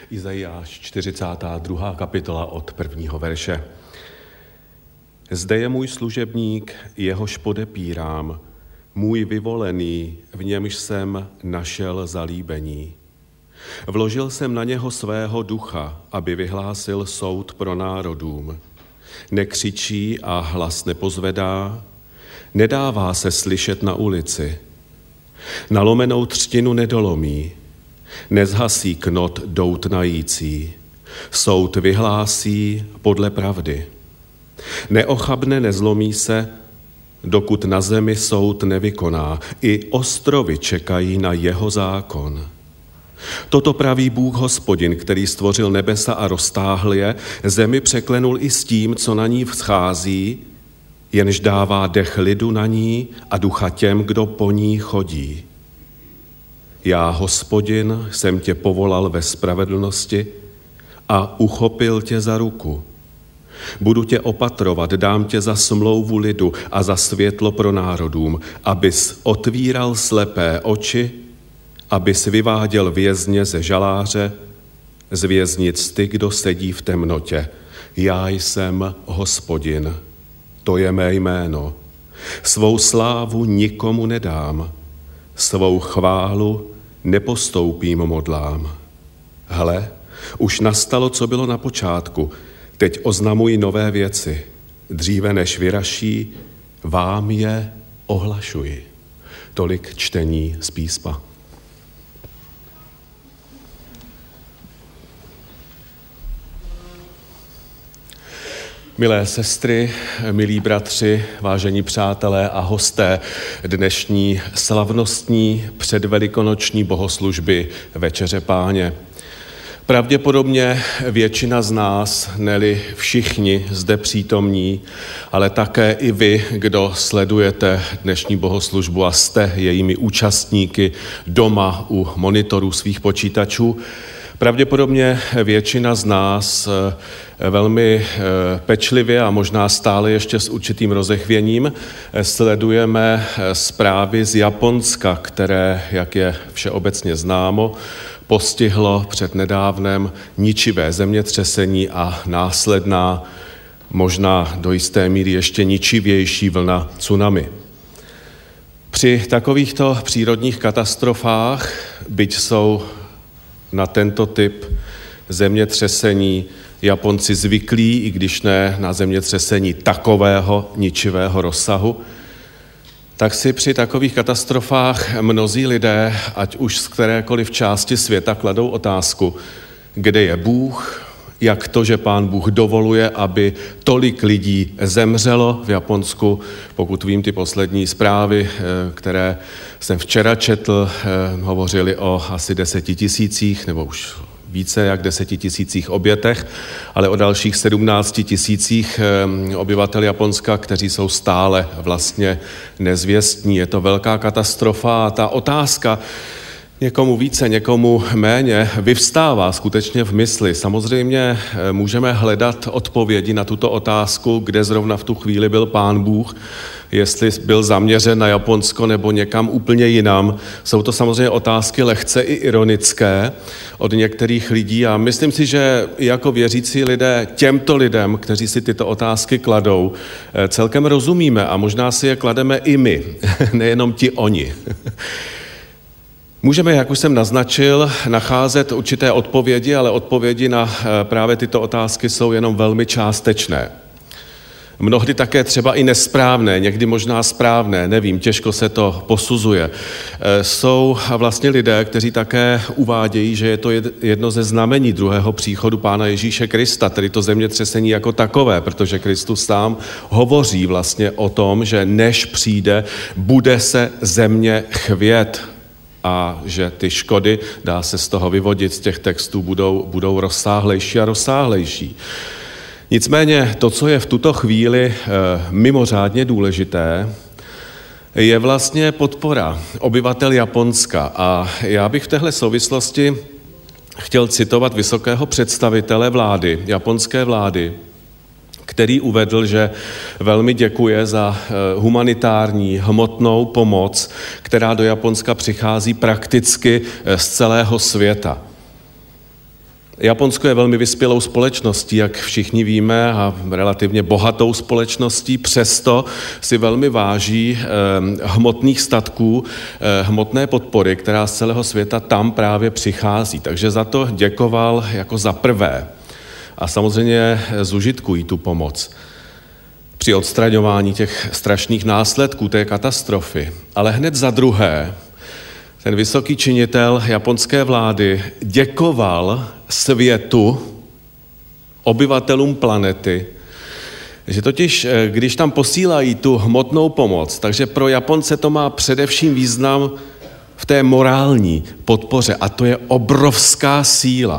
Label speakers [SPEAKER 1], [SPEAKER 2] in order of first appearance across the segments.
[SPEAKER 1] Izajáš 42. kapitola od 1. verše. Zde je můj služebník, jehož podepírám, můj vyvolený, v němž jsem našel zalíbení. Vložil jsem na něho svého ducha, aby vyhlásil soud pro národům. Nekřičí a hlas nepozvedá, nedává se slyšet na ulici. Nalomenou třtinu nedolomí, nezhasí knot doutnající. Soud vyhlásí podle pravdy. Neochabne, nezlomí se, dokud na zemi soud nevykoná. I ostrovy čekají na jeho zákon. Toto praví Bůh Hospodin, který stvořil nebesa a roztáhl je, zemi překlenul i s tím, co na ní vzchází, jenž dává dech lidu na ní a ducha těm, kdo po ní chodí. Já, Hospodin, jsem tě povolal ve spravedlnosti a uchopil tě za ruku. Budu tě opatrovat, dám tě za smlouvu lidu a za světlo pro národům, abys otvíral slepé oči, abys vyváděl vězně ze žaláře, z věznic ty, kdo sedí v temnotě. Já jsem Hospodin, to je mé jméno. Svou slávu nikomu nedám, svou chválu nepostoupím modlám. Hle, už nastalo, co bylo na počátku, teď oznamuji nové věci. Dříve než vyraší, vám je ohlašuji. Tolik čtení z písma. Milé sestry, milí bratři, vážení přátelé a hosté dnešní slavnostní předvelikonoční bohoslužby Večeře Páně. Pravděpodobně většina z nás, ne-li všichni zde přítomní, ale také i vy, kdo sledujete dnešní bohoslužbu a jste jejími účastníky doma u monitorů svých počítačů, pravděpodobně většina z nás velmi pečlivě a možná stále ještě s určitým rozechvěním sledujeme zprávy z Japonska, které, jak je všeobecně známo, postihlo před nedávnem ničivé zemětřesení a následná, možná do jisté míry ještě ničivější vlna tsunami. Při takovýchto přírodních katastrofách, byť jsou na tento typ zemětřesení Japonci zvyklí, i když ne na zemětřesení takového ničivého rozsahu, tak si při takových katastrofách mnozí lidé, ať už z kterékoliv části světa, kladou otázku, kde je Bůh, jak to, že Pán Bůh dovoluje, aby tolik lidí zemřelo v Japonsku. Pokud vím, ty poslední zprávy, které jsem včera četl, hovořili o asi 10 000, nebo už více jak 10 000 obětech, ale o dalších 17 000 obyvatel Japonska, kteří jsou stále vlastně nezvěstní. Je to velká katastrofa a ta otázka, někomu více, někomu méně, vyvstává skutečně v mysli. Samozřejmě můžeme hledat odpovědi na tuto otázku, kde zrovna v tu chvíli byl Pán Bůh, jestli byl zaměřen na Japonsko nebo někam úplně jinam. Jsou to samozřejmě otázky lehce i ironické od některých lidí a myslím si, že jako věřící lidé těmto lidem, kteří si tyto otázky kladou, celkem rozumíme a možná si je klademe i my, nejenom ti oni. Můžeme, jak už jsem naznačil, nacházet určité odpovědi, ale odpovědi na právě tyto otázky jsou jenom velmi částečné. Mnohdy také třeba i nesprávné, někdy možná správné, nevím, těžko se to posuzuje. Jsou vlastně lidé, kteří také uvádějí, že je to jedno ze znamení druhého příchodu Pána Ježíše Krista, tedy to zemětřesení jako takové, protože Kristus sám hovoří vlastně o tom, že než přijde, bude se země chvět a že ty škody, dá se z toho vyvodit, z těch textů, budou rozsáhlejší a rozsáhlejší. Nicméně to, co je v tuto chvíli mimořádně důležité, je vlastně podpora obyvatel Japonska. A já bych v téhle souvislosti chtěl citovat vysokého představitele vlády, japonské vlády, který uvedl, že velmi děkuje za humanitární hmotnou pomoc, která do Japonska přichází prakticky z celého světa. Japonsko je velmi vyspělou společností, jak všichni víme, a relativně bohatou společností, přesto si velmi váží hmotných statků, hmotné podpory, která z celého světa tam právě přichází. Takže za to děkoval jako za prvé. A samozřejmě zužitkují tu pomoc při odstraňování těch strašných následků té katastrofy. Ale hned za druhé, ten vysoký činitel japonské vlády děkoval světu, obyvatelům planety, že totiž, když tam posílají tu hmotnou pomoc, takže pro Japonce to má především význam v té morální podpoře a to je obrovská síla.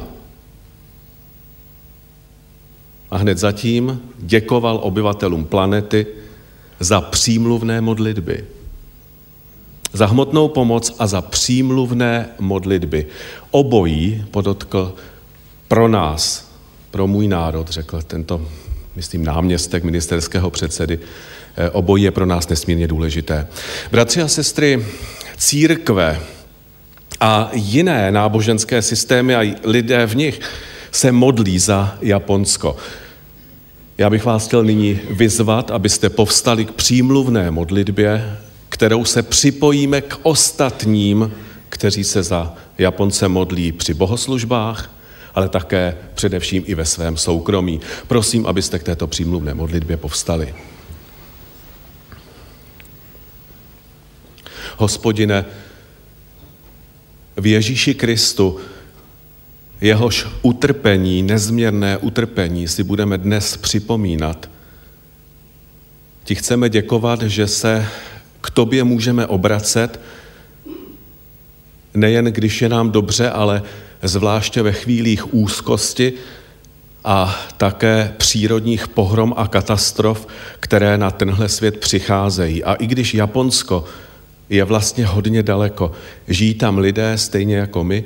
[SPEAKER 1] A hned zatím děkoval obyvatelům planety za přímluvné modlitby. Za hmotnou pomoc a za přímluvné modlitby. Obojí, podotkl, pro nás, pro můj národ, řekl tento, myslím, náměstek ministerského předsedy, obojí je pro nás nesmírně důležité. Bratři a sestry, církve a jiné náboženské systémy a lidé v nich se modlí za Japonsko. Já bych vás chtěl nyní vyzvat, abyste povstali k přímluvné modlitbě, kterou se připojíme k ostatním, kteří se za Japonce modlí při bohoslužbách, ale také především i ve svém soukromí. Prosím, abyste k této přímluvné modlitbě povstali. Hospodine, v Ježíši Kristu, jehož utrpení, nezměrné utrpení si budeme dnes připomínat, ti chceme děkovat, že se k tobě můžeme obracet, nejen když je nám dobře, ale zvláště ve chvílích úzkosti a také přírodních pohrom a katastrof, které na tenhle svět přicházejí. A i když Japonsko je vlastně hodně daleko, žijí tam lidé stejně jako my,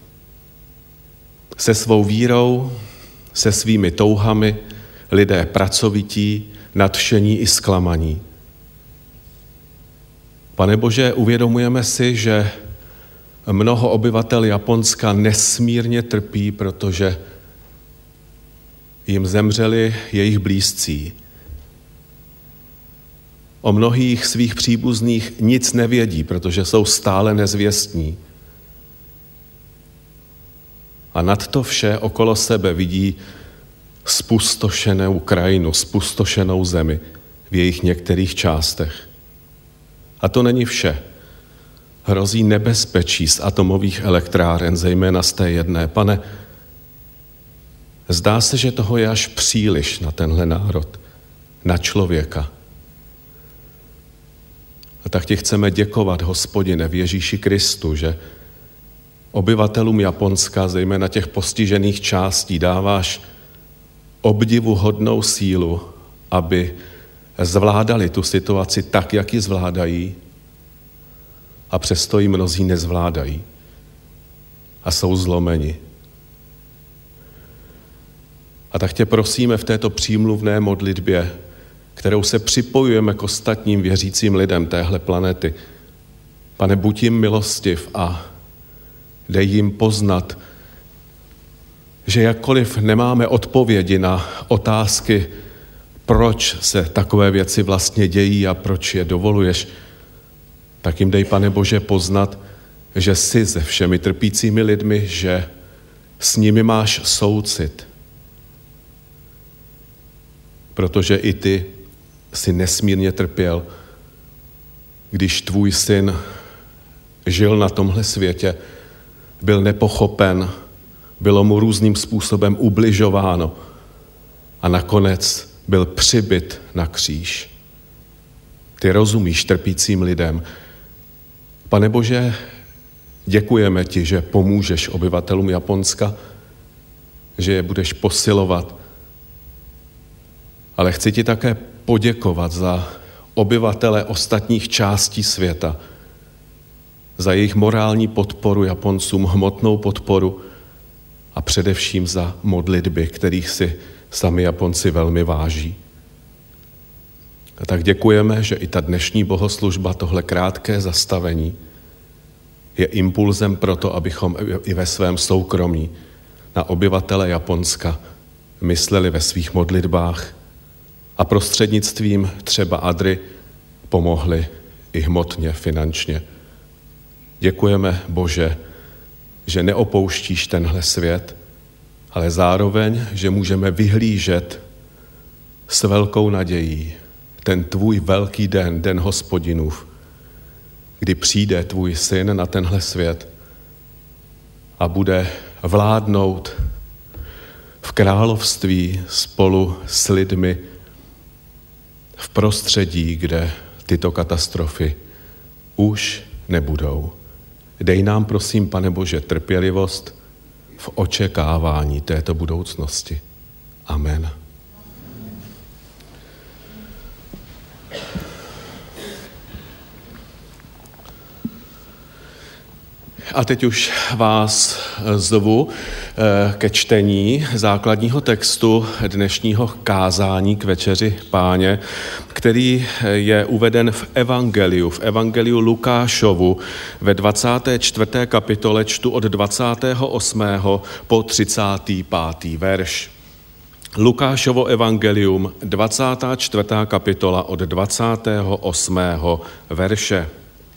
[SPEAKER 1] se svou vírou, se svými touhami, lidé pracovití, nadšení i zklamaní. Pane Bože, uvědomujeme si, že mnoho obyvatel Japonska nesmírně trpí, protože jim zemřeli jejich blízcí. O mnohých svých příbuzných nic nevědí, protože jsou stále nezvěstní. A nad to vše okolo sebe vidí zpustošenou krajinu, zpustošenou zemi v jejich některých částech. A to není vše. Hrozí nebezpečí z atomových elektráren, zejména z té jedné. Pane, zdá se, že toho je až příliš na tenhle národ, na člověka. A tak ti chceme děkovat, Hospodine, v Ježíši Kristu, že obyvatelům Japonska, zejména těch postižených částí, dáváš obdivuhodnou sílu, aby zvládali tu situaci tak, jak ji zvládají, a přesto ji mnozí nezvládají a jsou zlomeni. A tak tě prosíme v této přímluvné modlitbě, kterou se připojujeme k ostatním věřícím lidem téhle planety. Pane, buď jim milostiv a dej jim poznat, že jakkoliv nemáme odpovědi na otázky, proč se takové věci vlastně dějí a proč je dovoluješ, tak jim dej, Pane Bože, poznat, že jsi se všemi trpícími lidmi, že s nimi máš soucit. Protože i ty jsi nesmírně trpěl, když tvůj syn žil na tomhle světě, byl nepochopen, bylo mu různým způsobem ubližováno a nakonec byl přibyt na kříž. Ty rozumíš trpícím lidem. Pane Bože, děkujeme ti, že pomůžeš obyvatelům Japonska, že je budeš posilovat. Ale chci ti také poděkovat za obyvatele ostatních částí světa, za jejich morální podporu Japoncům, hmotnou podporu a především za modlitby, kterých si sami Japonci velmi váží. A tak děkujeme, že i ta dnešní bohoslužba, tohle krátké zastavení, je impulzem pro to, abychom i ve svém soukromí na obyvatele Japonska mysleli ve svých modlitbách a prostřednictvím třeba Adry pomohli i hmotně, finančně. Děkujeme, Bože, že neopouštíš tenhle svět, ale zároveň, že můžeme vyhlížet s velkou nadějí ten tvůj velký den, den Hospodinův, kdy přijde tvůj syn na tenhle svět a bude vládnout v království spolu s lidmi v prostředí, kde tyto katastrofy už nebudou. Dej nám, prosím, Pane Bože, trpělivost v očekávání této budoucnosti. Amen. A teď už vás zvu ke čtení základního textu dnešního kázání k večeři Páně, který je uveden v Evangeliu Lukášovu ve 24. kapitole, čtu od 28. po 35. verš. Lukášovo evangelium, 24. kapitola od 28. verše.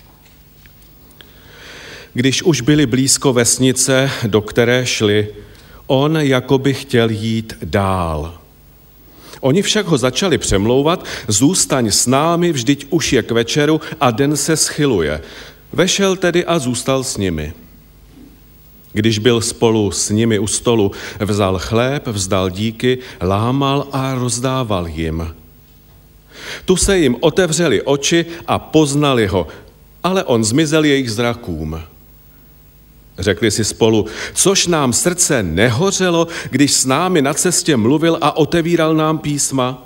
[SPEAKER 1] Když už byli blízko vesnice, do které šli, on jakoby chtěl jít dál. Oni však ho začali přemlouvat, zůstaň s námi, vždyť už je k večeru a den se schyluje. Vešel tedy a zůstal s nimi. Když byl spolu s nimi u stolu, vzal chléb, vzdal díky, lámal a rozdával jim. Tu se jim otevřely oči a poznali ho, ale on zmizel jejich zrakům. Řekli si spolu, což nám srdce nehořelo, když s námi na cestě mluvil a otevíral nám písma.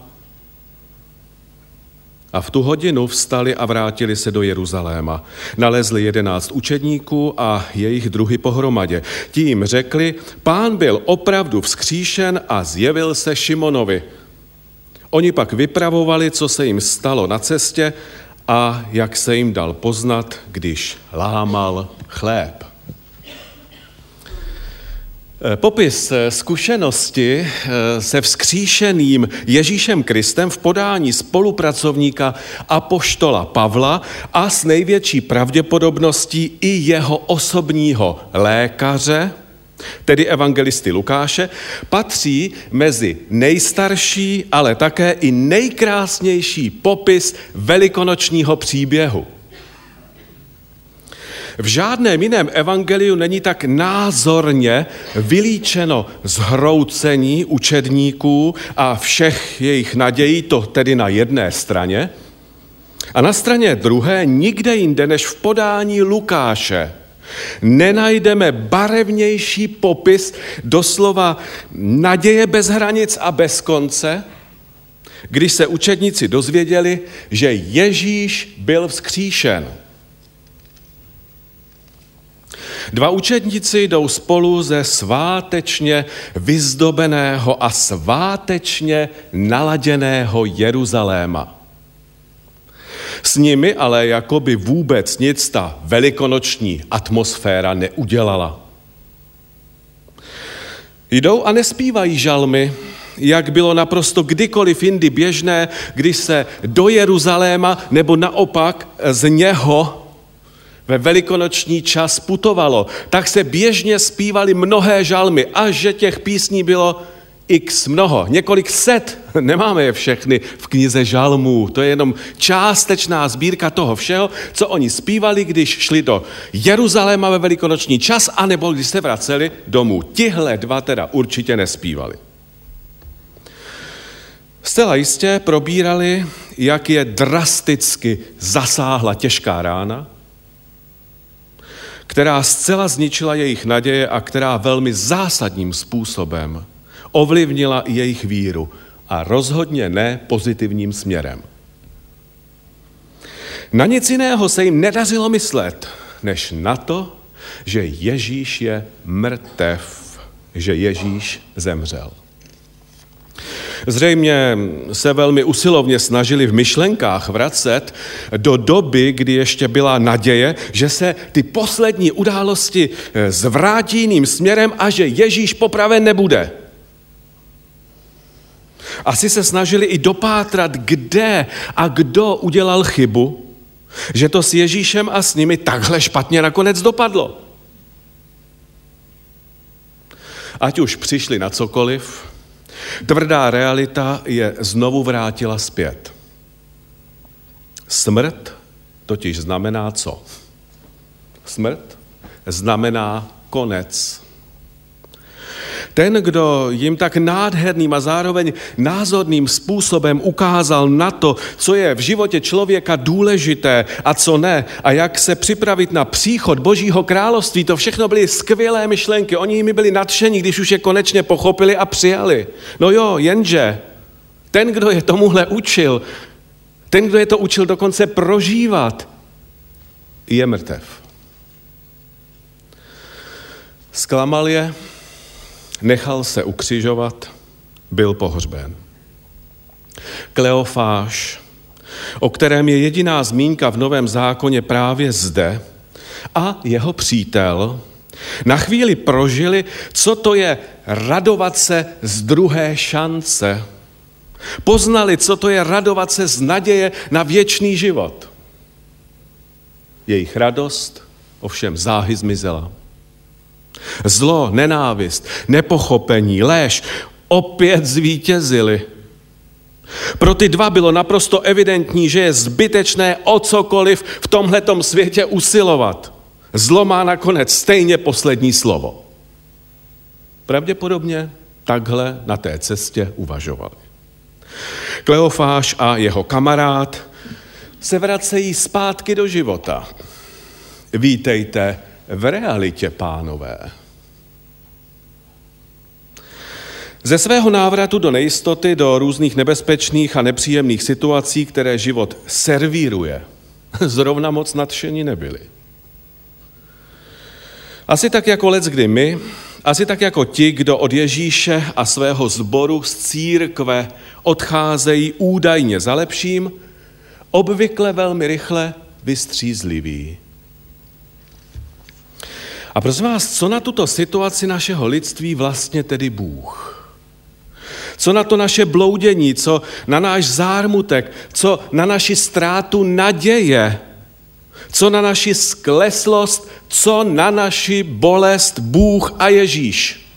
[SPEAKER 1] A v tu hodinu vstali a vrátili se do Jeruzaléma. Nalezli 11 učedníků a jejich druhy pohromadě. Ti jim řekli, Pán byl opravdu vzkříšen a zjevil se Šimonovi. Oni pak vypravovali, co se jim stalo na cestě a jak se jim dal poznat, když lámal chléb. Popis zkušenosti se vzkříšeným Ježíšem Kristem v podání spolupracovníka apoštola Pavla a s největší pravděpodobností i jeho osobního lékaře, tedy evangelisty Lukáše, patří mezi nejstarší, ale také i nejkrásnější popis velikonočního příběhu. V žádném jiném evangeliu není tak názorně vylíčeno zhroucení učedníků a všech jejich nadějí, to tedy na jedné straně, a na straně druhé nikde jinde než v podání Lukáše nenajdeme barevnější popis doslova naděje bez hranic a bez konce, když se učedníci dozvěděli, že Ježíš byl vzkříšen. Dva učedníci jdou spolu ze svátečně vyzdobeného a svátečně naladěného Jeruzaléma. S nimi ale jakoby vůbec nic ta velikonoční atmosféra neudělala. Jdou a nespívají žalmy, jak bylo naprosto kdykoliv jindy běžné, když se do Jeruzaléma nebo naopak z něho ve velikonoční čas putovalo, tak se běžně zpívaly mnohé žalmy, až že těch písní bylo x mnoho, několik set, nemáme je všechny v knize žalmů, to je jenom částečná sbírka toho všeho, co oni zpívali, když šli do Jeruzaléma ve velikonoční čas, anebo když se vraceli domů. Tihle dva teda určitě nespívali. Zcela jistě probírali, jak je drasticky zasáhla těžká rána, která zcela zničila jejich naděje a která velmi zásadním způsobem ovlivnila i jejich víru a rozhodně ne pozitivním směrem. Na nic jiného se jim nedařilo myslet, než na to, že Ježíš je mrtev, že Ježíš zemřel. Zřejmě se velmi usilovně snažili v myšlenkách vracet do doby, kdy ještě byla naděje, že se ty poslední události zvrátí jiným směrem a že Ježíš popraven nebude. Asi se snažili i dopátrat, kde a kdo udělal chybu, že to s Ježíšem a s nimi takhle špatně nakonec dopadlo. Ať už přišli na cokoliv, tvrdá realita je znovu vrátila zpět. Smrt totiž znamená co? Smrt znamená konec. Ten, kdo jim tak nádherným a zároveň názorným způsobem ukázal na to, co je v životě člověka důležité a co ne, a jak se připravit na příchod Božího království, to všechno byly skvělé myšlenky. Oni jimi byli nadšení, když už je konečně pochopili a přijali. No jo, jenže ten, kdo je tomuhle učil, ten, kdo je to učil dokonce prožívat, je mrtev. Zklamal je, nechal se ukřižovat, byl pohřben. Kleofáš, o kterém je jediná zmínka v Novém zákoně právě zde, a jeho přítel na chvíli prožili, co to je radovat se z druhé šance. Poznali, co to je radovat se z naděje na věčný život. Jejich radost ovšem záhy zmizela. Zlo, nenávist, nepochopení, lež opět zvítězili. Pro ty dva bylo naprosto evidentní, že je zbytečné o cokoliv v tomhletom světě usilovat. Zlo má nakonec stejně poslední slovo. Pravděpodobně takhle na té cestě uvažovali. Kleofáš a jeho kamarád se vracejí zpátky do života. Vítejte v realitě, pánové. Ze svého návratu do nejistoty, do různých nebezpečných a nepříjemných situací, které život servíruje, zrovna moc nadšení nebyli. Asi tak jako leckdy my, asi tak jako ti, kdo od Ježíše a svého sboru z církve odcházejí údajně za lepším, obvykle velmi rychle vystřízliví. A prosím vás, co na tuto situaci našeho lidství vlastně tedy Bůh? Co na to naše bloudění, co na náš zármutek, co na naši ztrátu naděje, co na naši skleslost, co na naši bolest Bůh a Ježíš?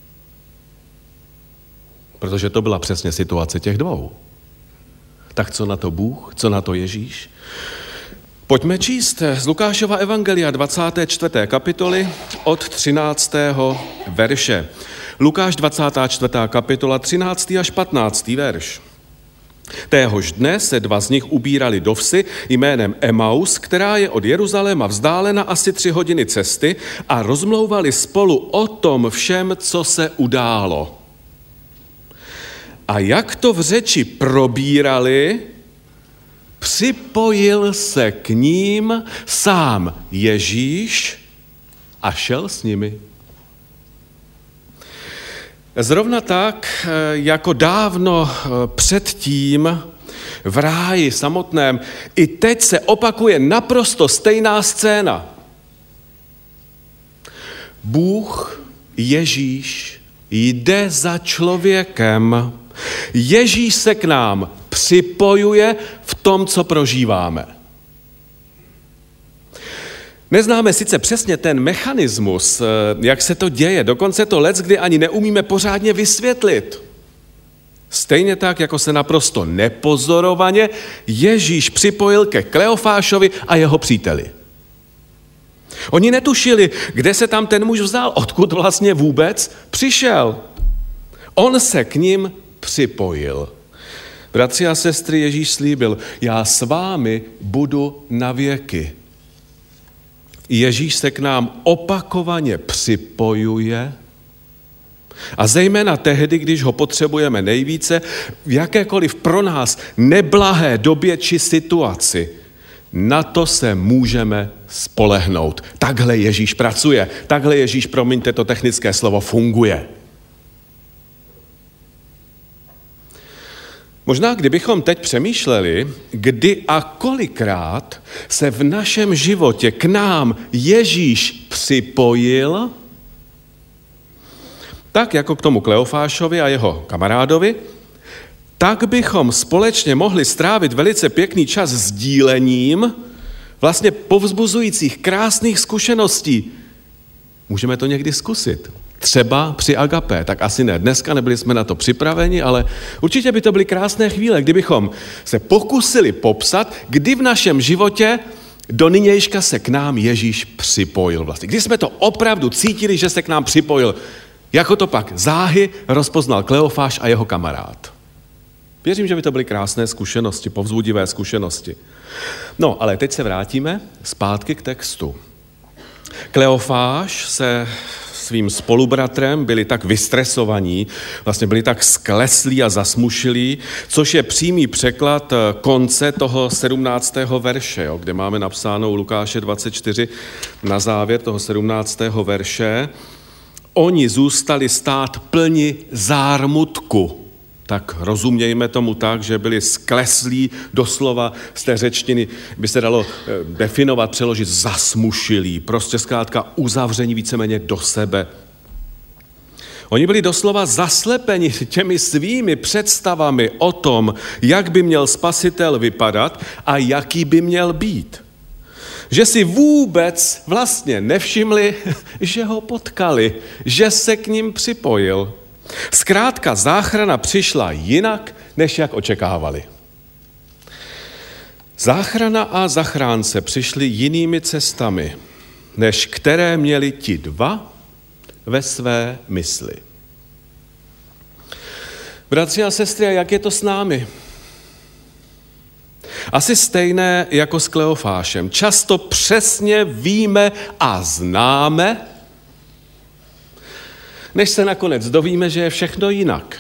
[SPEAKER 1] Protože to byla přesně situace těch dvou. Tak co na to Bůh, co na to Ježíš? Pojďme číst z Lukášova evangelia 24. kapitoly od 13. verše. Lukáš 24. kapitola 13. až 15. verš. Téhož dne se dva z nich ubírali do vsi jménem Emaus, která je od Jeruzaléma vzdálena asi 3 hodiny cesty, a rozmlouvali spolu o tom všem, co se událo. A jak to v řeči probírali, připojil se k ním sám Ježíš a šel s nimi. Zrovna tak, jako dávno předtím v ráji samotném, i teď se opakuje naprosto stejná scéna. Bůh, Ježíš, jde za člověkem. Ježíš se k nám připojuje v tom, co prožíváme. Neznáme sice přesně ten mechanismus, jak se to děje, dokonce to leckdy ani neumíme pořádně vysvětlit. Stejně tak, jako se naprosto nepozorovaně Ježíš připojil ke Kleofášovi a jeho příteli. Oni netušili, kde se tam ten muž vzal, odkud vlastně vůbec přišel. On se k nim připojil. Bratři a sestry, Ježíš slíbil, já s vámi budu na věky. Ježíš se k nám opakovaně připojuje a zejména tehdy, když ho potřebujeme nejvíce, v jakékoliv pro nás neblahé době či situaci. Na to se můžeme spolehnout. Takhle Ježíš pracuje, takhle Ježíš, promiňte to technické slovo, funguje. Možná kdybychom teď přemýšleli, kdy a kolikrát se v našem životě k nám Ježíš připojil, tak jako k tomu Kleofášovi a jeho kamarádovi, tak bychom společně mohli strávit velice pěkný čas sdílením vlastně povzbuzujících krásných zkušeností. Můžeme to někdy zkusit. Třeba při Agapé, tak asi ne dneska, nebyli jsme na to připraveni, ale určitě by to byly krásné chvíle, kdybychom se pokusili popsat, kdy v našem životě do nynějška se k nám Ježíš připojil vlastně. Kdy jsme to opravdu cítili, že se k nám připojil, jako to pak záhy rozpoznal Kleofáš a jeho kamarád. Věřím, že by to byly krásné zkušenosti, povzbudivé zkušenosti. No, ale teď se vrátíme zpátky k textu. Kleofáš se svým spolubratrem byli tak vystresovaní, vlastně byli tak skleslí a zasmušilí, což je přímý překlad konce toho 17. verše, kde máme napsáno u Lukáše 24 na závěr toho 17. verše. Oni zůstali stát plni zármutku. Tak rozumějme tomu tak, že byli skleslí, doslova z té řečtiny by se dalo definovat, přeložit zasmušilí, prostě zkrátka uzavření víceméně do sebe. Oni byli doslova zaslepeni těmi svými představami o tom, jak by měl spasitel vypadat a jaký by měl být. Že si vůbec vlastně nevšimli, že ho potkali, že se k ním připojil. Zkrátka záchrana přišla jinak, než jak očekávali. Záchrana a zachránce přišli jinými cestami, než které měli ti dva ve své mysli. Bratři a sestry, a jak je to s námi? Asi stejné jako s Kleofášem. Často přesně víme a známe, než se nakonec dovíme, že je všechno jinak.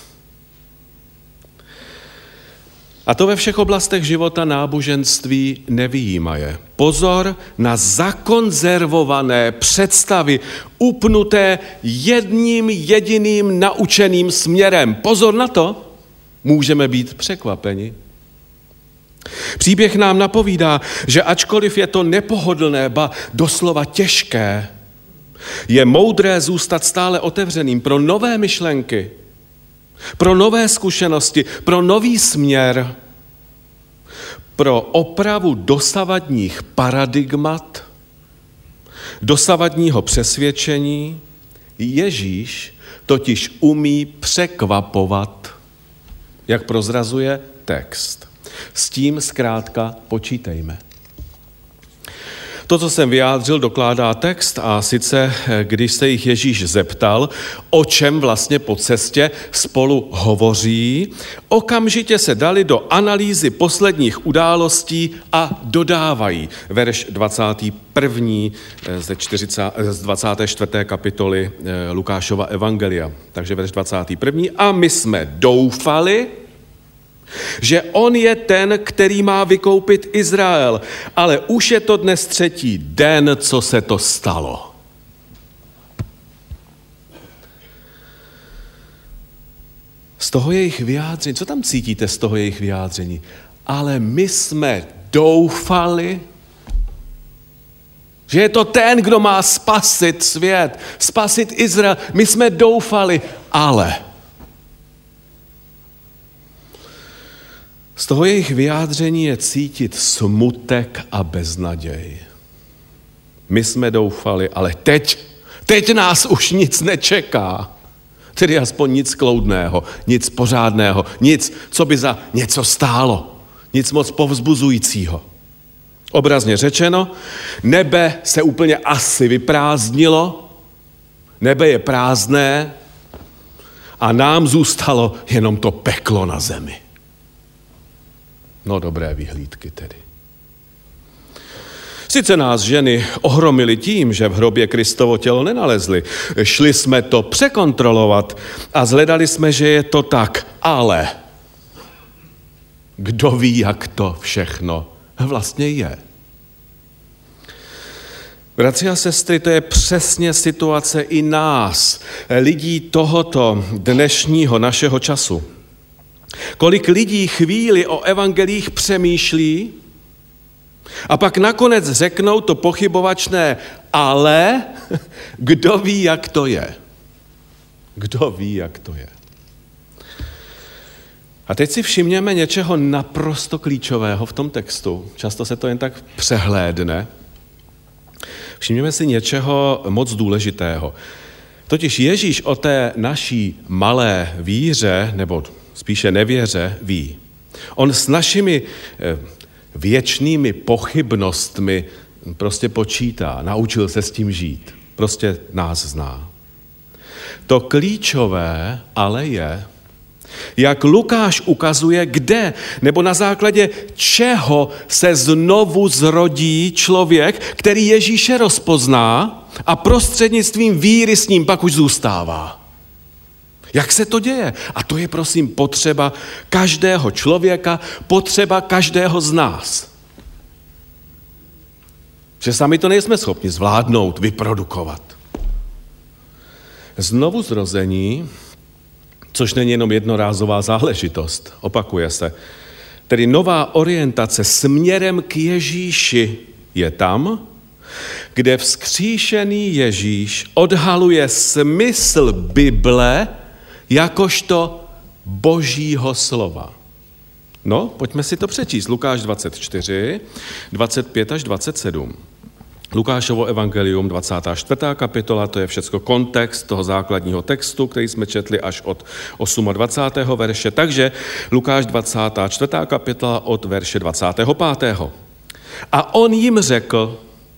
[SPEAKER 1] A to ve všech oblastech života náboženství nevyjímaje. Pozor na zakonzervované představy, upnuté jedním jediným naučeným směrem. Pozor na to, můžeme být překvapeni. Příběh nám napovídá, že ačkoliv je to nepohodlné, ba doslova těžké, je moudré zůstat stále otevřeným pro nové myšlenky, pro nové zkušenosti, pro nový směr, pro opravu dosavadních paradigmat, dosavadního přesvědčení. Ježíš totiž umí překvapovat, jak prozrazuje text. S tím zkrátka počítejme. To, co jsem vyjádřil, dokládá text a sice, když se jich Ježíš zeptal, o čem vlastně po cestě spolu hovoří, okamžitě se dali do analýzy posledních událostí a dodávají. Verš 21. z 24. kapitoly Lukášova evangelia. Takže verš 21. A my jsme doufali, že on je ten, který má vykoupit Izrael, ale už je to dnes 3. den, co se to stalo. Z toho jejich vyjádření, co tam cítíte z toho jejich vyjádření? Ale my jsme doufali, že je to ten, kdo má spasit svět, spasit Izrael. My jsme doufali, ale... Z toho jejich vyjádření je cítit smutek a beznaděj. My jsme doufali, ale teď nás už nic nečeká. Tedy aspoň nic kloudného, nic pořádného, nic, co by za něco stálo, nic moc povzbuzujícího. Obrazně řečeno, nebe se úplně asi vyprázdnilo, nebe je prázdné a nám zůstalo jenom to peklo na zemi. No dobré vyhlídky tedy. Sice nás ženy ohromily tím, že v hrobě Kristovo tělo nenalezli. Šli jsme to překontrolovat a zhledali jsme, že je to tak. Ale kdo ví, jak to všechno vlastně je. Bratři a sestry, to je přesně situace i nás, lidí tohoto dnešního našeho času. Kolik lidí chvíli o evangelích přemýšlí a pak nakonec řeknou to pochybovačné, ale kdo ví, jak to je. Kdo ví, jak to je. A teď si všimněme něčeho naprosto klíčového v tom textu. Často se to jen tak přehlédne. Všimněme si něčeho moc důležitého. Totiž Ježíš o té naší malé víře, nebo spíše nevěře, ví. On s našimi věčnými pochybnostmi prostě počítá, naučil se s tím žít. Prostě nás zná. To klíčové ale je, jak Lukáš ukazuje, kde nebo na základě čeho se znovu zrodí člověk, který Ježíše rozpozná a prostřednictvím víry s ním pak už zůstává. Jak se to děje? A to je, prosím, potřeba každého člověka, potřeba každého z nás. Že sami to nejsme schopni zvládnout, vyprodukovat. Znovuzrození, což není jenom jednorázová záležitost, opakuje se, tedy nová orientace směrem k Ježíši je tam, kde vzkříšený Ježíš odhaluje smysl Bible jakožto Božího slova. No, pojďme si to přečíst. Lukáš 24, 25 až 27. Lukášovo evangelium, 24. kapitola, to je všecko kontext toho základního textu, který jsme četli až od 28. verše. Takže Lukáš 24. kapitola od verše 25. A on jim řekl,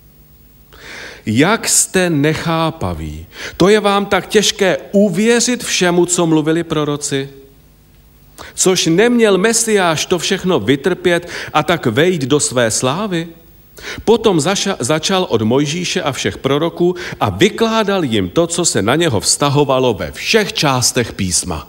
[SPEAKER 1] jak jste nechápaví, to je vám tak těžké uvěřit všemu, co mluvili proroci? Což neměl Mesiáš to všechno vytrpět a tak vejít do své slávy? Potom začal od Mojžíše a všech proroků a vykládal jim to, co se na něho vztahovalo ve všech částech písma.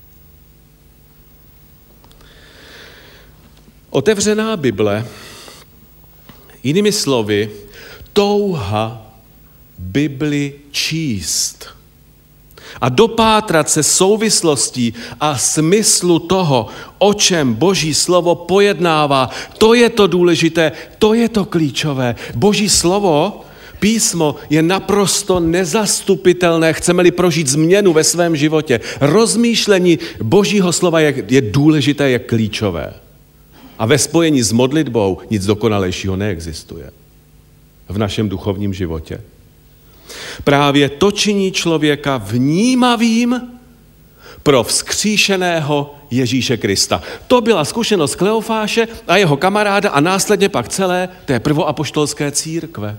[SPEAKER 1] Otevřená Bible, jinými slovy, touha Bibli číst a dopátrat se souvislostí a smyslu toho, o čem Boží slovo pojednává. To je to důležité, to je to klíčové. Boží slovo, písmo je naprosto nezastupitelné, chceme-li prožít změnu ve svém životě. Rozmýšlení Božího slova je důležité, je klíčové. A ve spojení s modlitbou nic dokonalejšího neexistuje v našem duchovním životě. Právě to činí člověka vnímavým pro vzkříšeného Ježíše Krista. To byla zkušenost Kleofáše a jeho kamaráda a následně pak celé té prvoapoštolské církve.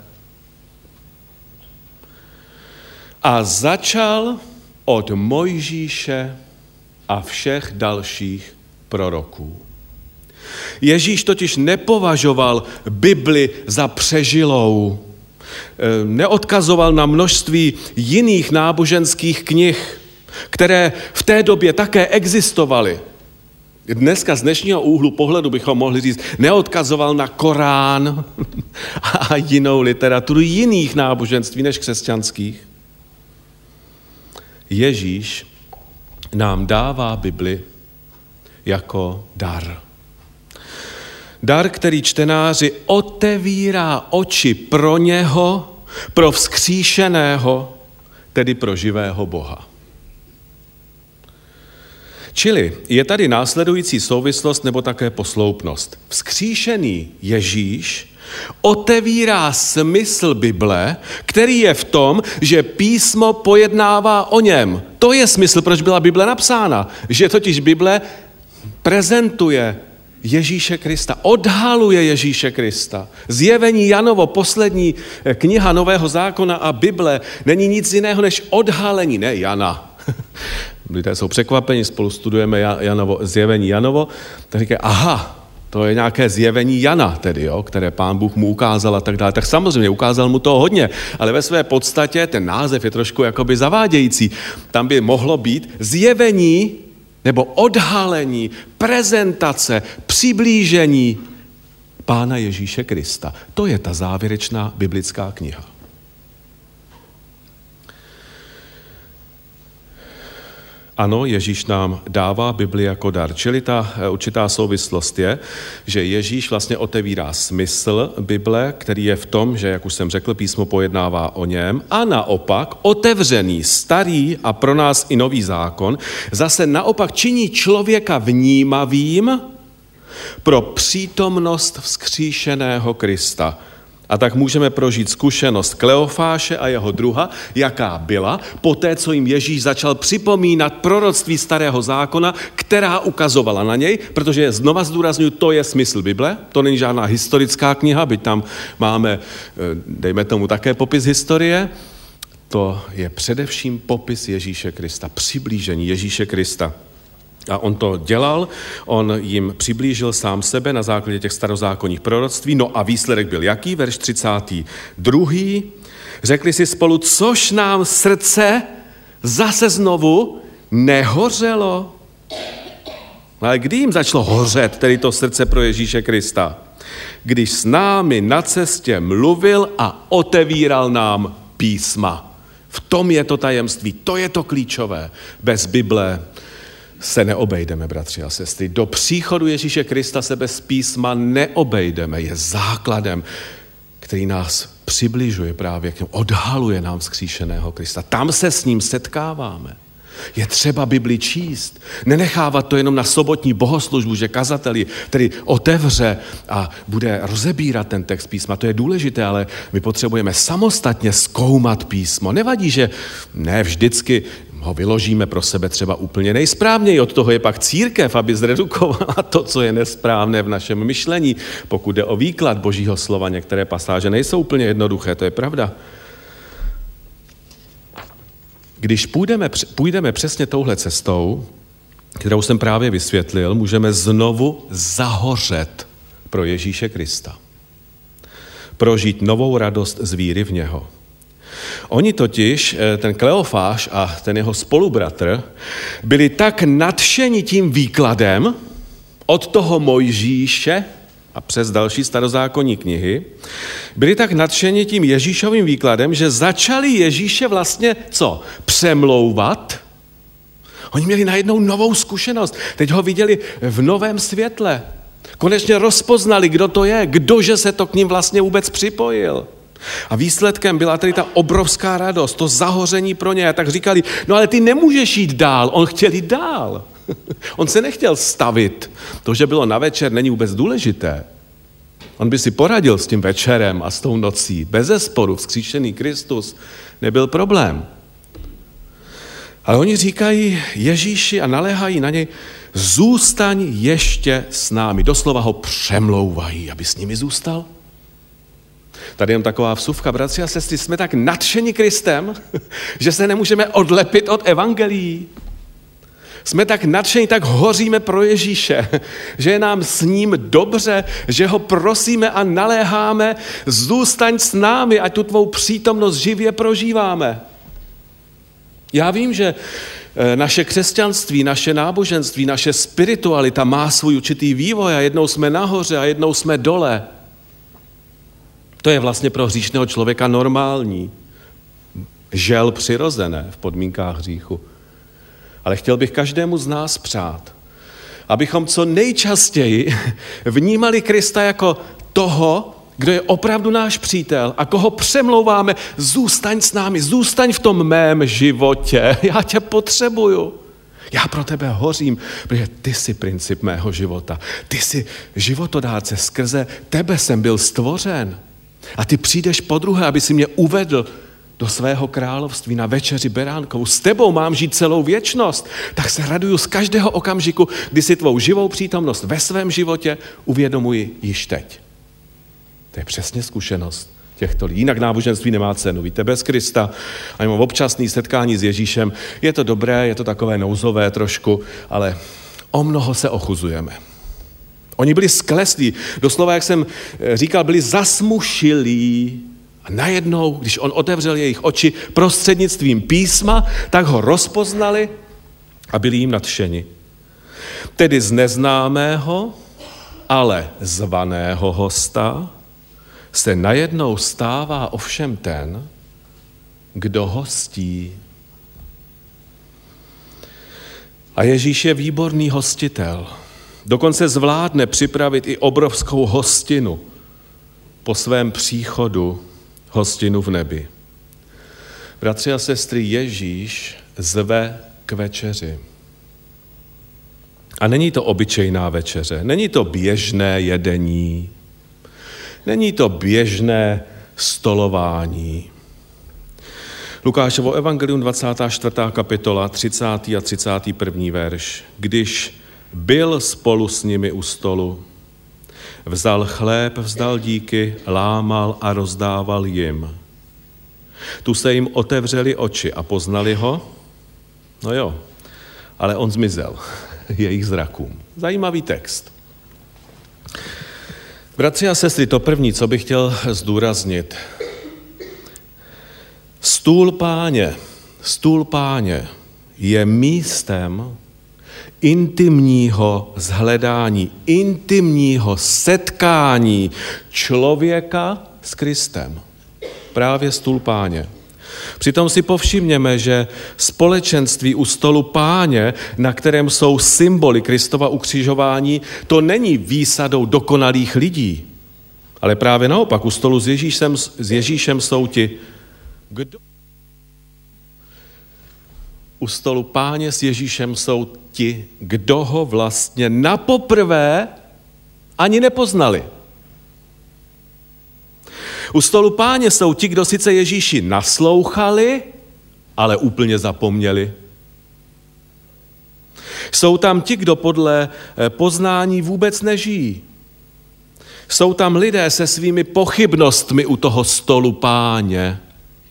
[SPEAKER 1] A začal od Mojžíše a všech dalších proroků. Ježíš totiž nepovažoval Bibli za přežilou, neodkazoval na množství jiných náboženských knih, které v té době také existovaly. Dneska z dnešního úhlu pohledu bychom mohli říct, neodkazoval na Korán a jinou literaturu jiných náboženství než křesťanských. Ježíš nám dává Bibli jako dar. Dar, který čtenáři otevírá oči pro něho, pro vzkříšeného, tedy pro živého Boha. Čili je tady následující souvislost nebo také posloupnost. Vzkříšený Ježíš otevírá smysl Bible, který je v tom, že písmo pojednává o něm. To je smysl, proč byla Bible napsána. Že totiž Bible prezentuje Ježíše Krista, odhaluje Ježíše Krista. Zjevení Janovo, poslední kniha Nového zákona a Bible, není nic jiného než odhalení, ne Jana. Lidé jsou překvapeni, spolu studujeme zjevení Janovo, tak říkají, aha, to je nějaké zjevení Jana tedy, jo, které Pán Bůh mu ukázal a tak dále. Tak samozřejmě ukázal mu toho hodně, ale ve své podstatě ten název je trošku jakoby zavádějící. Tam by mohlo být zjevení nebo odhalení, prezentace, přiblížení Pána Ježíše Krista. To je ta závěrečná biblická kniha. Ano, Ježíš nám dává Bibli jako dar. Čili ta určitá souvislost je, že Ježíš vlastně otevírá smysl Bible, který je v tom, že, jak už jsem řekl, písmo pojednává o něm, a naopak otevřený starý a pro nás i nový zákon zase naopak činí člověka vnímavým pro přítomnost vzkříšeného Krista. A tak můžeme prožít zkušenost Kleofáše a jeho druha, jaká byla, poté, co jim Ježíš začal připomínat proroctví starého zákona, která ukazovala na něj, protože znova zdůrazňuji, to je smysl Bible, to není žádná historická kniha, byť tam máme, dejme tomu také popis historie, to je především popis Ježíše Krista, přiblížení Ježíše Krista. A on to dělal, on jim přiblížil sám sebe na základě těch starozákonních proroctví. No a výsledek byl jaký? Verš 32. Řekli si spolu, což nám srdce zase znovu nehořelo. Ale kdy jim začalo hořet, tedy to srdce pro Ježíše Krista? Když s námi na cestě mluvil a otevíral nám písma. V tom je to tajemství, to je to klíčové. Bez Bible se neobejdeme, bratři a sestry. Do příchodu Ježíše Krista se bez písma neobejdeme. Je základem, který nás přibližuje právě k němu, odhaluje nám vzkříšeného Krista. Tam se s ním setkáváme. Je třeba Bibli číst. Nenechávat to jenom na sobotní bohoslužbu, že kazatel tedy otevře a bude rozebírat ten text písma. To je důležité, ale my potřebujeme samostatně zkoumat písmo. Nevadí, že ne vždycky ho vyložíme pro sebe třeba úplně nejsprávněji. Od toho je pak církev, aby zredukovala to, co je nesprávné v našem myšlení. Pokud jde o výklad Božího slova, některé pasáže nejsou úplně jednoduché, to je pravda. Když půjdeme přesně touhle cestou, kterou jsem právě vysvětlil, můžeme znovu zahořet pro Ježíše Krista. Prožít novou radost z víry v něho. Oni totiž, ten Kleofáš a ten jeho spolubratr, byli tak nadšeni tím výkladem od toho Mojžíše a přes další starozákonní knihy, byli tak nadšeni tím Ježíšovým výkladem, že začali Ježíše vlastně co? Přemlouvat. Oni měli najednou novou zkušenost. Teď ho viděli v novém světle. Konečně rozpoznali, kdo to je, kdože se to k ním vlastně vůbec připojil. A výsledkem byla tedy ta obrovská radost, to zahoření pro ně. A tak říkali, no ale ty nemůžeš jít dál. On chtěl jít dál. On se nechtěl stavit. To, že bylo na večer, není vůbec důležité. On by si poradil s tím večerem a s tou nocí. Bezesporu vzkříšený Kristus nebyl problém. Ale oni říkají Ježíši a naléhají na něj, zůstaň ještě s námi. Doslova ho přemlouvají, aby s nimi zůstal. Tady je taková vsuvka, bratři a sestry, jsme tak nadšeni Kristem, že se nemůžeme odlepit od evangelií. Jsme tak nadšení, tak hoříme pro Ježíše, že je nám s ním dobře, že ho prosíme a naléháme, zůstaň s námi, ať tu tvou přítomnost živě prožíváme. Já vím, že naše křesťanství, naše náboženství, naše spiritualita má svůj určitý vývoj a jednou jsme nahoře a jednou jsme dole. To je vlastně pro hříšného člověka normální, žel přirozené v podmínkách hříchu. Ale chtěl bych každému z nás přát, abychom co nejčastěji vnímali Krista jako toho, kdo je opravdu náš přítel a koho přemlouváme, zůstaň s námi, zůstaň v tom mém životě, já tě potřebuju. Já pro tebe hořím, protože ty jsi princip mého života. Ty jsi životodárce, skrze tebe jsem byl stvořen. A ty přijdeš podruhé, aby si mě uvedl do svého království na večeři beránkovou. S tebou mám žít celou věčnost. Tak se raduju z každého okamžiku, kdy si tvou živou přítomnost ve svém životě uvědomuji již teď. To je přesně zkušenost těchto lidí. Jinak náboženství nemá cenu. Víte, bez Krista a jenom občasný setkání s Ježíšem je to dobré, je to takové nouzové trošku, ale o mnoho se ochuzujeme. Oni byli skleslí, doslova, jak jsem říkal, byli zasmušilí. A najednou, když on otevřel jejich oči prostřednictvím písma, tak ho rozpoznali a byli jim nadšeni. Tedy z neznámého, ale zvaného hosta se najednou stává ovšem ten, kdo hostí. A Ježíš je výborný hostitel. Dokonce zvládne připravit i obrovskou hostinu po svém příchodu, hostinu v nebi. Bratři a sestry, Ježíš zve k večeři. A není to obyčejná večeře, není to běžné jedení, není to běžné stolování. Lukášovo evangelium 24. kapitola, 30. a 31. verš. Když byl spolu s nimi u stolu, vzal chléb, vzdal díky, lámal a rozdával jim. Tu se jim otevřely oči a poznali ho. No jo, ale on zmizel jejich zrakům. Zajímavý text. Bratři a sestry, to první, co bych chtěl zdůraznit. Stůl Páně je místem intimního shledání, intimního setkání člověka s Kristem. Právě stůl Páně. Přitom si povšimněme, že společenství u stolu Páně, na kterém jsou symboly Kristova ukřižování, to není výsadou dokonalých lidí, ale právě naopak u stolu s Ježíšem jsou ti, u stolu Páně s Ježíšem jsou ti, kdo ho vlastně napoprvé ani nepoznali. U stolu Páně jsou ti, kdo sice Ježíši naslouchali, ale úplně zapomněli. Jsou tam ti, kdo podle poznání vůbec nežijí. Jsou tam lidé se svými pochybnostmi u toho stolu Páně.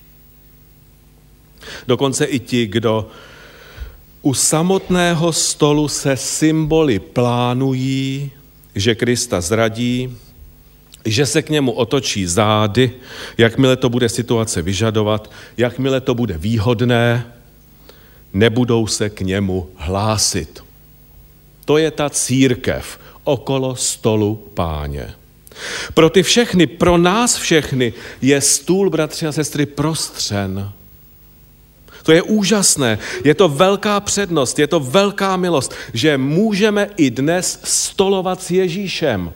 [SPEAKER 1] Dokonce i ti, kdo u samotného stolu se symboly plánují, že Krista zradí, že se k němu otočí zády, jakmile to bude situace vyžadovat, jakmile to bude výhodné, nebudou se k němu hlásit. To je ta církev okolo stolu Páně. Pro ty všechny, pro nás všechny je stůl, bratři a sestry, prostřen. To je úžasné, je to velká přednost, je to velká milost, že můžeme i dnes stolovat s Ježíšem.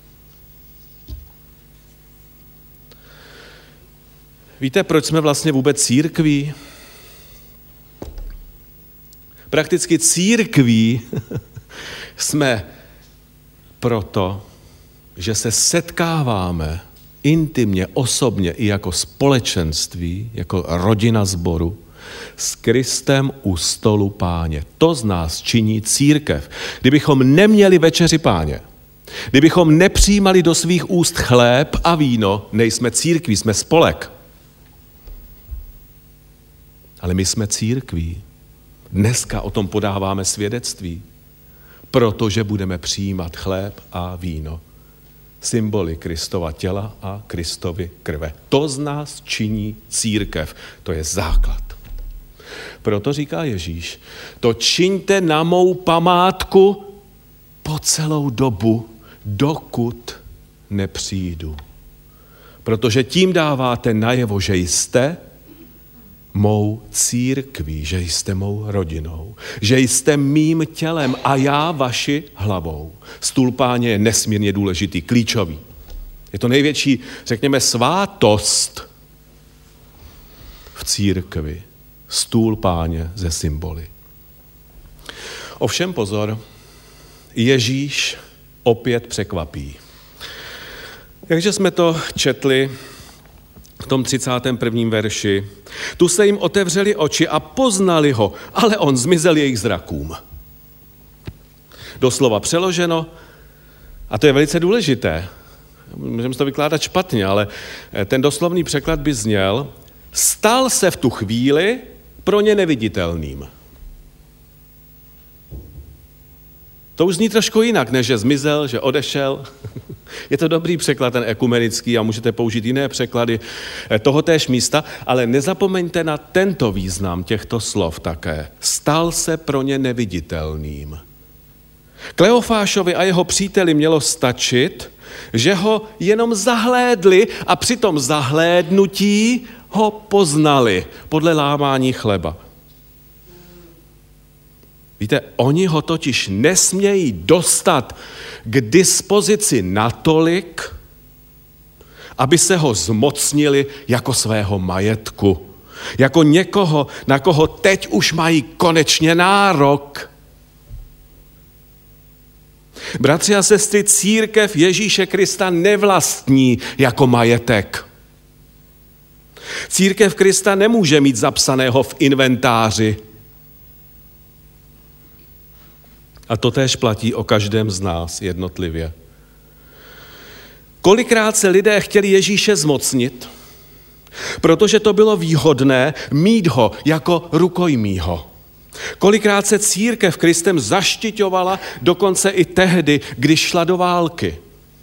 [SPEAKER 1] Víte, proč jsme vlastně vůbec církví? Prakticky církví jsme proto, že se setkáváme intimně, osobně i jako společenství, jako rodina sboru, s Kristem u stolu Páně. To z nás činí církev. Kdybychom neměli večeři Páně, kdybychom nepřijímali do svých úst chléb a víno, nejsme církví, jsme spolek. Ale my jsme církví. Dneska o tom podáváme svědectví, protože budeme přijímat chléb a víno. Symboly Kristova těla a Kristovy krve. To z nás činí církev. To je základ. Proto říká Ježíš, to čiňte na mou památku po celou dobu, dokud nepřijdu. Protože tím dáváte najevo, že jste mou církví, že jste mou rodinou, že jste mým tělem a já vaši hlavou. Stůl Páně je nesmírně důležitý, klíčový. Je to největší, řekněme, svátost v církvi. Stůl Páně ze symboly. Ovšem pozor, Ježíš opět překvapí. Takže jsme to četli v tom 31. verši. Tu se jim otevřely oči a poznali ho, ale on zmizel jejich zrakům. Doslova přeloženo, a to je velice důležité, můžeme to vykládat špatně, ale ten doslovný překlad by zněl, stal se v tu chvíli pro ně neviditelným. To už zní trošku jinak, než že zmizel, že odešel. Je to dobrý překlad, ten ekumenický, a můžete použít jiné překlady tohotéž místa, ale nezapomeňte na tento význam těchto slov také. Stal se pro ně neviditelným. Kleofášovi a jeho příteli mělo stačit, že ho jenom zahlédli a při tom zahlédnutí ho poznali podle lámání chleba. Víte, oni ho totiž nesmějí dostat k dispozici natolik, aby se ho zmocnili jako svého majetku. Jako někoho, na koho teď už mají konečně nárok. Bratři a sestry, církev Ježíše Krista nevlastní jako majetek. Církev Krista nemůže mít zapsaného v inventáři. A to též platí o každém z nás jednotlivě. Kolikrát se lidé chtěli Ježíše zmocnit, protože to bylo výhodné mít ho jako rukojmího. Kolikrát se církev Kristem zaštiťovala dokonce i tehdy, když šla do války.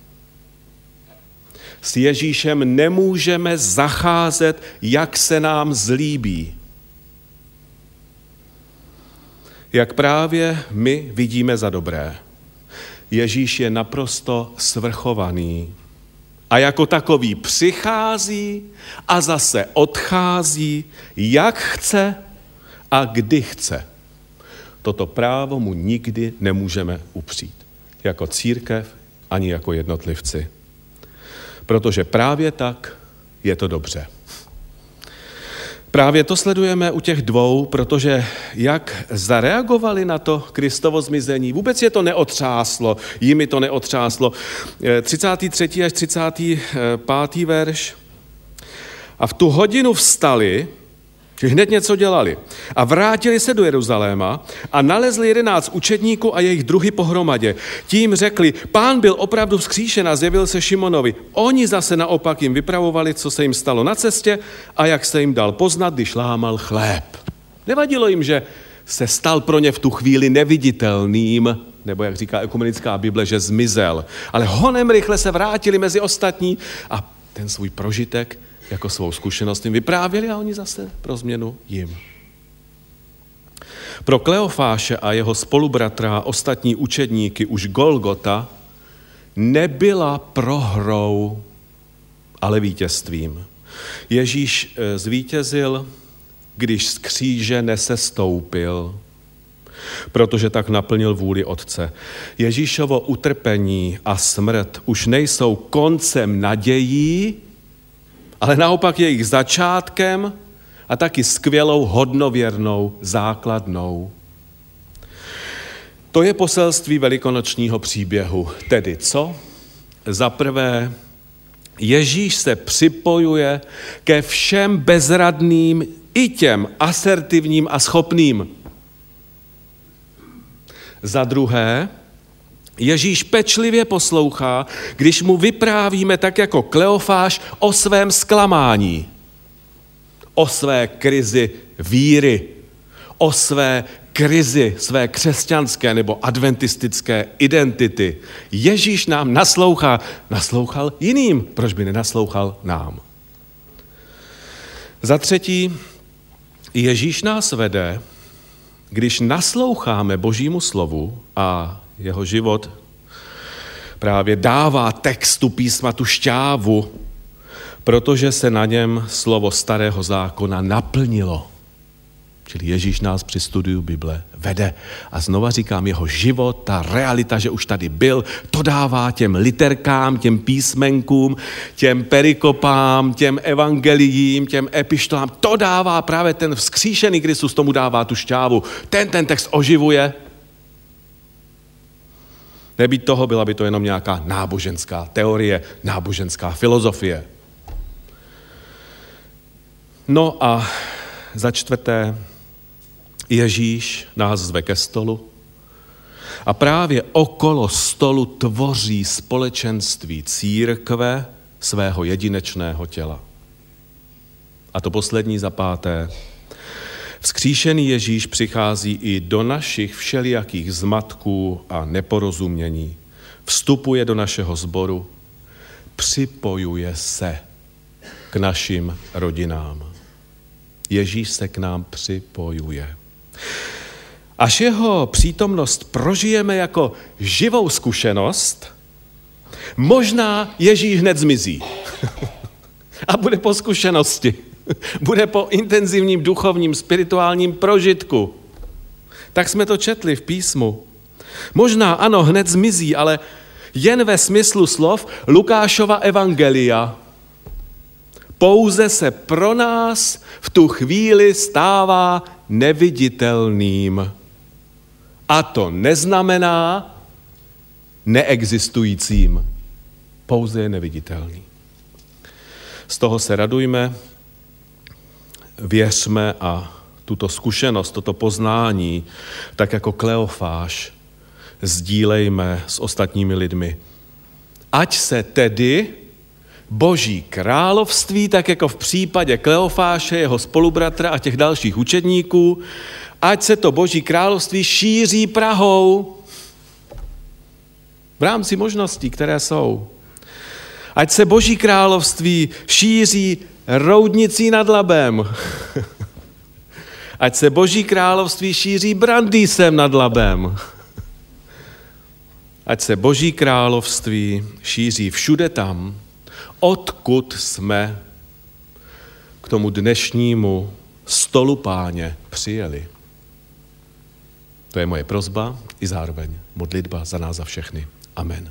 [SPEAKER 1] S Ježíšem nemůžeme zacházet, jak se nám zlíbí. Jak právě my vidíme za dobré. Ježíš je naprosto svrchovaný a jako takový přichází a zase odchází, jak chce a kdy chce. Toto právo mu nikdy nemůžeme upřít. Jako církev ani jako jednotlivci. Protože právě tak je to dobře. Právě to sledujeme u těch dvou, protože jak zareagovali na to Kristovo zmizení, vůbec je to neotřáslo, jimi to neotřáslo. 33. až 35. verš. A v tu hodinu vstali, hned něco dělali a vrátili se do Jeruzaléma a nalezli 11 učedníků a jejich druhy pohromadě. Tím řekli, Pán byl opravdu vzkříšen a zjevil se Šimonovi. Oni zase naopak jim vypravovali, co se jim stalo na cestě a jak se jim dal poznat, když lámal chléb. Nevadilo jim, že se stal pro ně v tu chvíli neviditelným, nebo jak říká ekumenická Bible, že zmizel. Ale honem rychle se vrátili mezi ostatní a ten svůj prožitek jako svou zkušenost jim vyprávěli a oni zase pro změnu jim. Pro Kleofáše a jeho spolubratra a ostatní učedníky už Golgota nebyla prohrou, ale vítězstvím. Ježíš zvítězil, když z kříže nesestoupil, protože tak naplnil vůli Otce. Ježíšovo utrpení a smrt už nejsou koncem nadějí, ale naopak jejich začátkem a taky skvělou hodnověrnou základnou. To je poselství velikonočního příběhu. Tedy co? Za prvé, Ježíš se připojuje ke všem bezradným, i těm asertivním a schopným. Za druhé, Ježíš pečlivě poslouchá, když mu vyprávíme tak jako Kleofáš o svém zklamání, o své krizi víry, o své krizi své křesťanské nebo adventistické identity. Ježíš nám naslouchá, naslouchal jiným, proč by nenaslouchal nám? Za třetí, Ježíš nás vede, když nasloucháme Božímu slovu a jeho život právě dává textu písma tu šťávu, protože se na něm slovo starého zákona naplnilo. Čili Ježíš nás při studiu Bible vede. A znova říkám, jeho život, ta realita, že už tady byl, to dává těm literkám, těm písmenkům, těm perikopám, těm evangeliím, těm epištolám. To dává právě ten vzkříšený Kristus, tomu dává tu šťávu. Ten text oživuje. Nebýt toho, byla by to jenom nějaká náboženská teorie, náboženská filozofie. No a za čtvrté, Ježíš nás zve ke stolu a právě okolo stolu tvoří společenství církve svého jedinečného těla. A to poslední za páté. Vzkříšený Ježíš přichází i do našich všelijakých zmatků a neporozumění. Vstupuje do našeho sboru, připojuje se k našim rodinám. Ježíš se k nám připojuje. Až jeho přítomnost prožijeme jako živou zkušenost, možná Ježíš hned zmizí. A bude po zkušenosti. Bude po intenzivním duchovním, spirituálním prožitku. Tak jsme to četli v písmu. Možná ano, hned zmizí, ale jen ve smyslu slov Lukášova evangelia. Pouze se pro nás v tu chvíli stává neviditelným. A to neznamená neexistujícím. Pouze je neviditelný. Z toho se radujme, věřme a tuto zkušenost, toto poznání, tak jako Kleofáš, sdílejme s ostatními lidmi. Ať se tedy Boží království, tak jako v případě Kleofáše, jeho spolubratra a těch dalších učedníků, ať se to Boží království šíří Prahou v rámci možností, které jsou. Ať se Boží království šíří Roudnicí nad Labem. Ať se Boží království šíří Brandýsem nad Labem. Ať se Boží království šíří všude tam, odkud jsme k tomu dnešnímu stolu Páně přijeli. To je moje prosba i zároveň modlitba za nás za všechny. Amen.